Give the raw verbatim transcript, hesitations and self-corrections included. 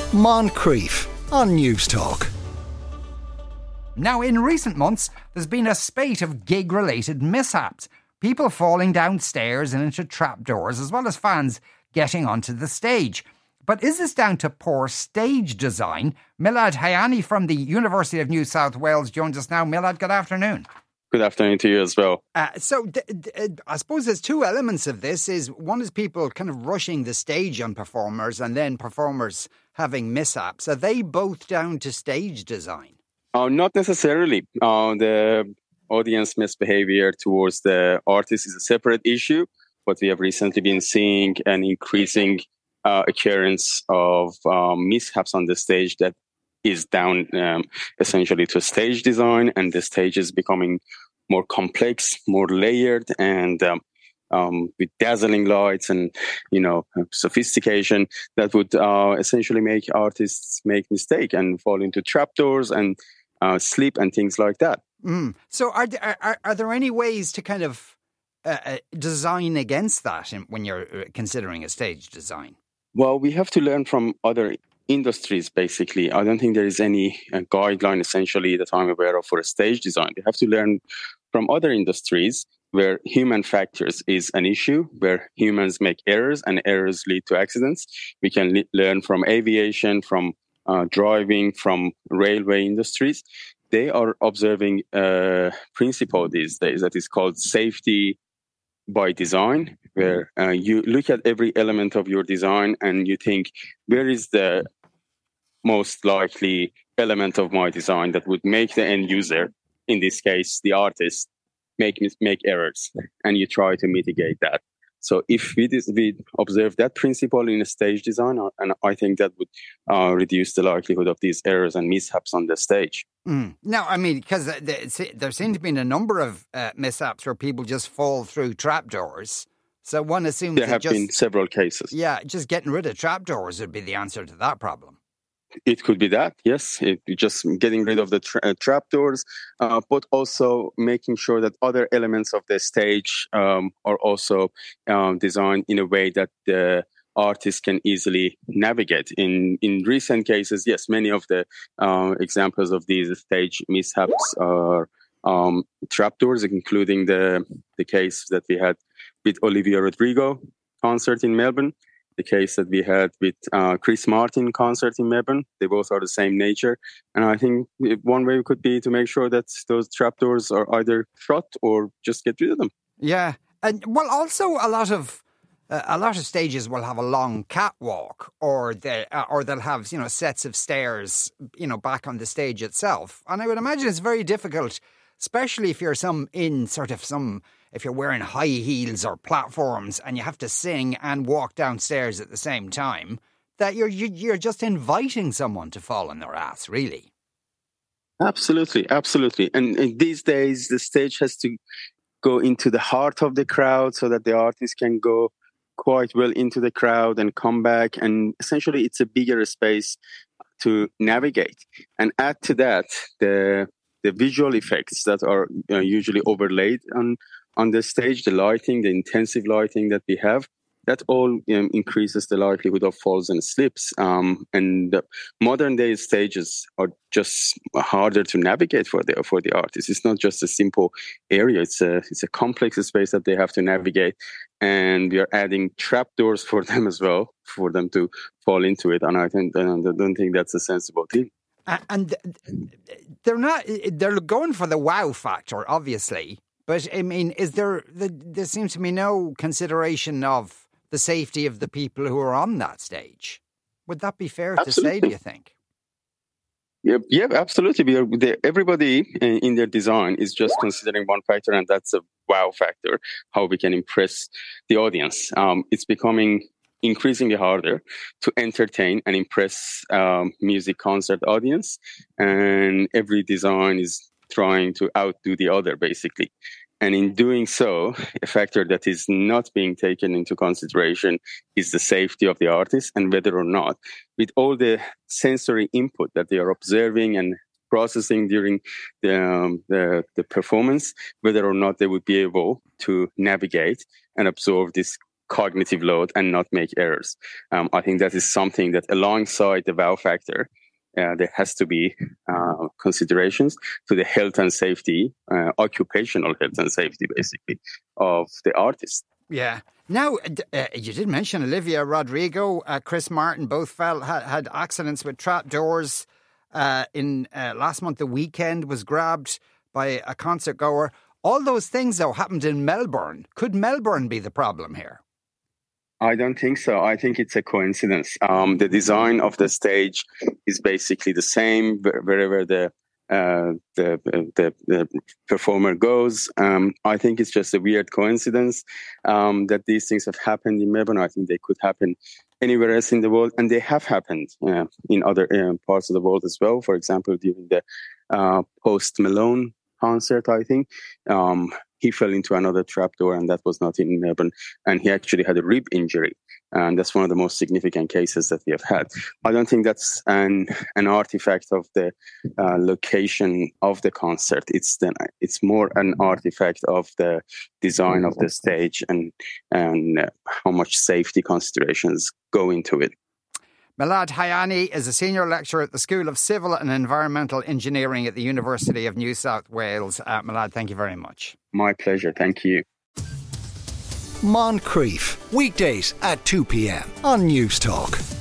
Moncrief on News Talk. Now, in recent months, there's been a spate of gig-related mishaps. People falling downstairs and into trapdoors, as well as fans getting onto the stage. But is this down to poor stage design? Milad Hayani from the University of New South Wales joins us now. Milad, good afternoon. Good afternoon to you as well. Uh, so d- d- I suppose there's two elements of this. Is one is people kind of rushing the stage on performers, and then performers having mishaps. Are they both down to stage design? Uh, not necessarily. Uh, the audience misbehavior towards the artist is a separate issue, but we have recently been seeing an increasing uh, occurrence of um, mishaps on the stage that is down um, essentially to stage design, and the stage is becoming more complex, more layered, and um, um, with dazzling lights and, you know, sophistication that would uh, essentially make artists make mistake and fall into trapdoors and uh, slip and things like that. Mm. So are, there, are are there any ways to kind of uh, design against that in, when you're considering a stage design? Well, we have to learn from other industries, basically. I don't think there is any uh, guideline, essentially, that I'm aware of for a stage design. We have to learn from other industries where human factors is an issue, where humans make errors and errors lead to accidents. We can le- learn from aviation, from uh, driving, from railway industries. They are observing a principle these days that is called safety by design, where uh, you look at every element of your design and you think, where is the most likely element of my design that would make the end user, in this case, the artist, make make errors, and you try to mitigate that. So if we, we observe that principle in a stage design, and I think that would uh, reduce the likelihood of these errors and mishaps on the stage. Mm. No, I mean, because there seem to be a number of uh, mishaps where people just fall through trapdoors. So one assumes there have just, been several cases. Yeah, just getting rid of trapdoors would be the answer to that problem. It could be that, yes. It, just getting rid of the tra- uh, trapdoors, uh, but also making sure that other elements of the stage um, are also um, designed in a way that the artist can easily navigate. In in recent cases, yes, many of the uh, examples of these stage mishaps are um, trapdoors, including the the case that we had with Olivia Rodrigo concert in Melbourne. The case that we had with uh, Chris Martin concert in Melbourne. They both are the same nature. And I think one way could be to make sure that those trapdoors are either shut or just get rid of them. Yeah. And well, also a lot of uh, a lot of stages will have a long catwalk, or they uh, or they'll have, you know, sets of stairs, you know, back on the stage itself. And I would imagine it's very difficult, especially if you're some in sort of some if you're wearing high heels or platforms and you have to sing and walk downstairs at the same time, that you're you're just inviting someone to fall on their ass, really. Absolutely, absolutely. And, and these days, the stage has to go into the heart of the crowd so that the artist can go quite well into the crowd and come back. And essentially, it's a bigger space to navigate. And add to that, the the visual effects that are uh, usually overlaid on on the stage, the lighting, the intensive lighting that we have, that all um, increases the likelihood of falls and slips. Um, and the modern day stages are just harder to navigate for the for the artists. It's not just a simple area; it's a it's a complex space that they have to navigate, and we are adding trapdoors for them as well, for them to fall into it. And I think I don't think that's a sensible thing. And they're not; they're going for the wow factor, obviously. But, I mean, is there, there seems to be no consideration of the safety of the people who are on that stage. Would that be fair Absolutely. to say, do you think? Yeah, yeah, absolutely. We are, they, everybody in their design is just considering one factor, and that's a wow factor, how we can impress the audience. Um, it's becoming increasingly harder to entertain and impress um, music concert audience, and every design is trying to outdo the other, basically. And in doing so, a factor that is not being taken into consideration is the safety of the artist, and whether or not, with all the sensory input that they are observing and processing during the, um, the, the performance, whether or not they would be able to navigate and absorb this cognitive load and not make errors. Um, I think that is something that alongside the wow factor, uh, there has to be uh, considerations to the health and safety, uh, occupational health and safety, basically, of the artist. Yeah. Now, uh, you did mention Olivia Rodrigo, uh, Chris Martin, both fell, had, had accidents with trapdoors. Uh, in uh, last month, The Weeknd was grabbed by a concert goer. All those things, though, happened in Melbourne. Could Melbourne be the problem here? I don't think so. I think it's a coincidence. Um, the design of the stage is basically the same wherever the uh, the, the the performer goes. Um, I think it's just a weird coincidence um, that these things have happened in Melbourne. I think they could happen anywhere else in the world, and they have happened uh, in other uh, parts of the world as well. For example, during the uh, Post Malone concert, I think. Um, he fell into another trapdoor, and that was not in Melbourne. And he actually had a rib injury. And that's one of the most significant cases that we have had. I don't think that's an an artifact of the uh, location of the concert. It's the, it's more an artifact of the design of the stage and, and uh, how much safety considerations go into it. Milad Hayani is a senior lecturer at the School of Civil and Environmental Engineering at the University of New South Wales. Uh, Milad, thank you very much. My pleasure. Thank you. Moncrief, weekdays at two p.m. on News Talk.